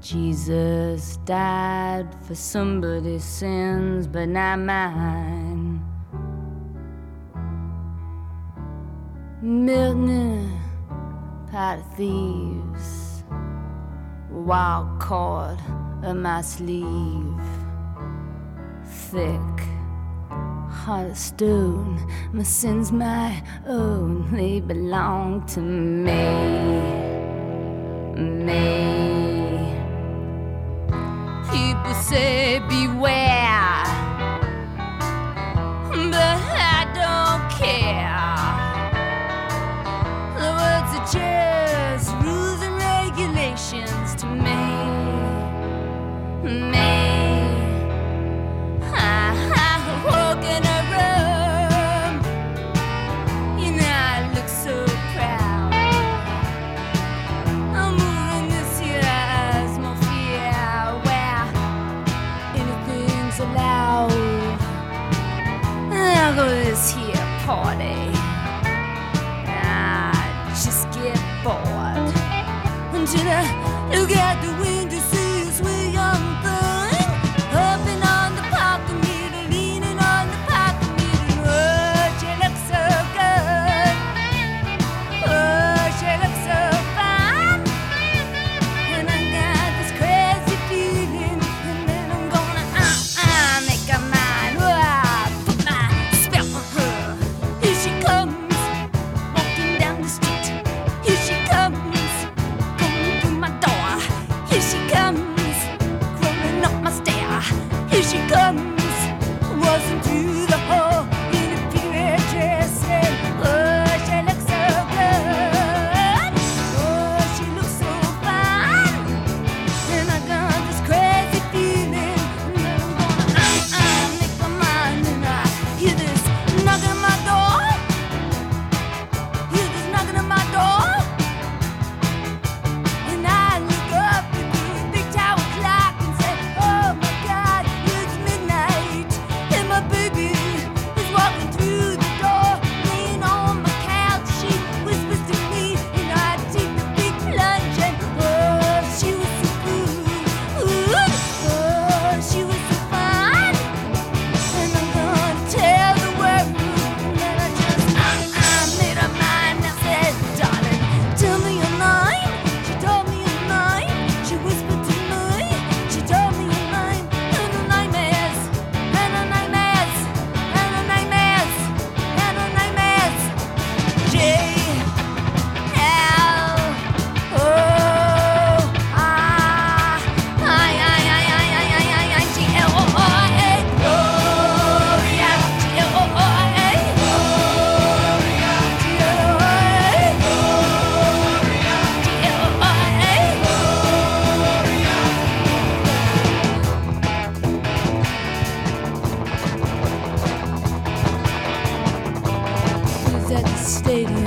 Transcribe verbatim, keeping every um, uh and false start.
Jesus died for somebody's sins, but not mine. Milton, pot of thieves, wild cord of my sleeve, thick heart of stone. My sins my own, they belong to me, me. People say beware, but I don't care. The words are just rules and regulations to me, me. I, I walk in a room, you know I look so proud. I'm moving this here atmosphere where anything's allowed. And I'll go to this here party, I just get bored until I look out the window, see a sweet young thing hopping on the parking meter, leaning on the parking meter. Oh, she looks so good. Oh, she looks so fine. And I got this crazy feeling, and then I'm gonna uh, uh, make her mine. Oh, I put my spell on her. Here she comes, walking down the street. Here she comes, going through my door. Here she comes, crawling up my stair. Here she comes, waltzing through the hall in a period dress. And oh, she looks so good. Oh, she looks so fine. And I got this crazy feeling, and then I'm gonna uh, uh, make my mind. And I hear this knocking at my door. Hear this knocking at my door. And I look up at the big tower clock and say, oh my God, it's midnight. And my baby is walking through the door, laying on my couch. She whispers to me, and I take the big plunge. And oh, she was so good. Ooh, oh, she was so fine. And I'm gonna tell the world. And then I just uh, uh, made her mind. I said, darling, tell me your name. She told me her name. She whispered to me. She told me her name. And her name is, and her name is, and her name is, and her name is J L O I I I I I I I I G L O I A Gloria, G L O I A Gloria, G L O I A Gloria, G L O I A Gloria. Was at the stadium